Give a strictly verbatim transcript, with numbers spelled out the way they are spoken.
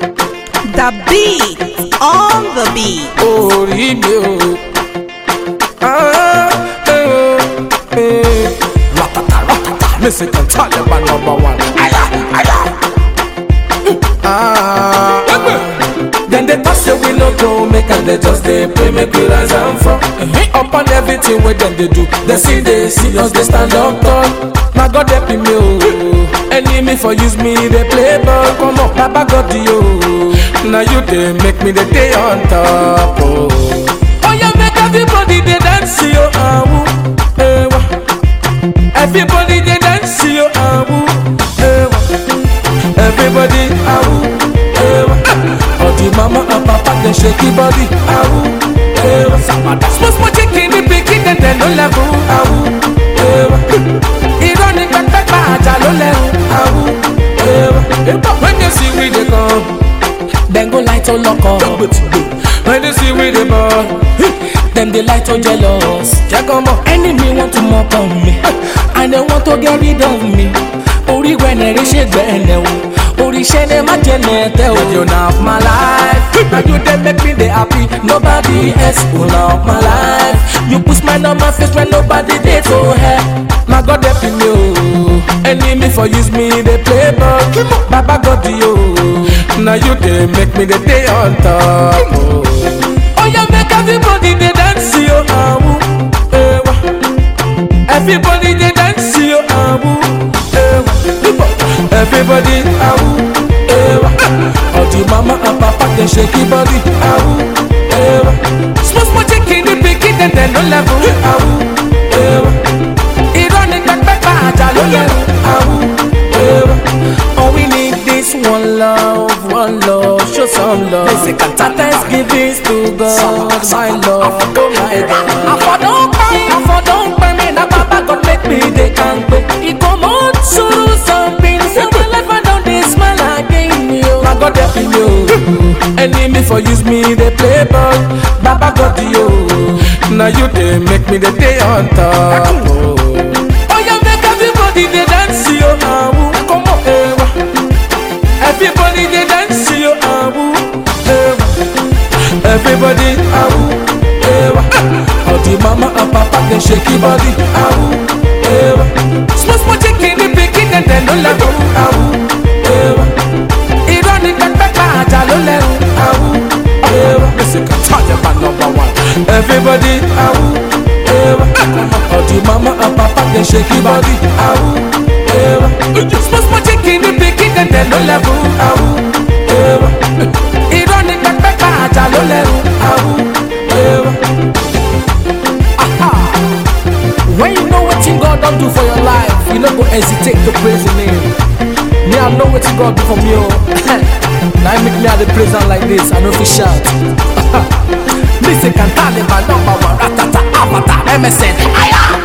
The beat on the beat. Oh, radio. Ah, eh, eh. Ratata, ratata. Music and Taliban number one. Aya, aya. Ah. Then they talk say we no go make and they just they play make we rise and fall. Up on everything where them they do. They see they see us they stand up tall. Now God help me oh. Enemy for use me they play ball. Come on, Baba God you. Now you they make me the day on top oh. Oh you make everybody they dance yo ah woo. Eh wah. Everybody they dance yo ah woo. Eh wah. Everybody ah woo. Eh wah. All the mama and papa they shake the body ah woo. Eh wah. Small small chicken the pikin and then no level ah woo. Eh wah. Ironic back back back jalo level ah woo. Eh wah. When you see we they come. Then go light on lock up. When they see we the ball, them they light on jealous. Check on more. Enemy want to mock on me, and they want to get rid of me. Ori when they shake the end, Ori shake them at the you now my life. Now you they make me they happy. Nobody else will now my life. You put smile on my face when nobody they so happy. Now God help me, enemy for use me they play ball. Baba God you. Now you they make me the day on top oh. Oh you make everybody they dance yo ah woo. Eh wah. Everybody they dance yo ah woo. Eh wah. Everybody ah woo. Eh wah. All the mama and papa they shake the body ah woo. Eh wah. Small small chicken the pikin and then no level ah woo. Eh wah. Ironic back back back jalo level ah woo. Eh wah. All we need is one love. One love, show some love. Thanksgiving to God, my love, oh my God. I for don't pay, I for don't pay me. Now Baba God make me they can't pay. It come out so something, so my life I don't they smile again. Now God help me, enemy for use me they play ball. Baba God you, now you they make me the day on top. Oh, oh you make everybody they dance yo, ah woo. Come on, eh wah. Everybody they dance yo ah woo. Eh wah. Everybody ah woo. Eh wah. All the mama and papa they shake the body ah woo. Eh wah. Small small chicken the pikin and then no level ah woo. Eh wah. Ironic back back back jalo level ah woo. Eh wah. Music and Taliban number one. Everybody ah woo. Eh wah. All the mama and papa they shake the body ah woo. Eh wah. Small small chicken the pikin and then no level ah woo. Eh wah. Ironic back back back jalo level ah woo. Eh wah. Aha. When you know what God don't do for your life, you don't go hesitate to praise His name. Me I know what God do for me oh. Now make me at the praise like this, I know if you shout. Music and Taliban number one, ratata, avatar, M S N. Aya.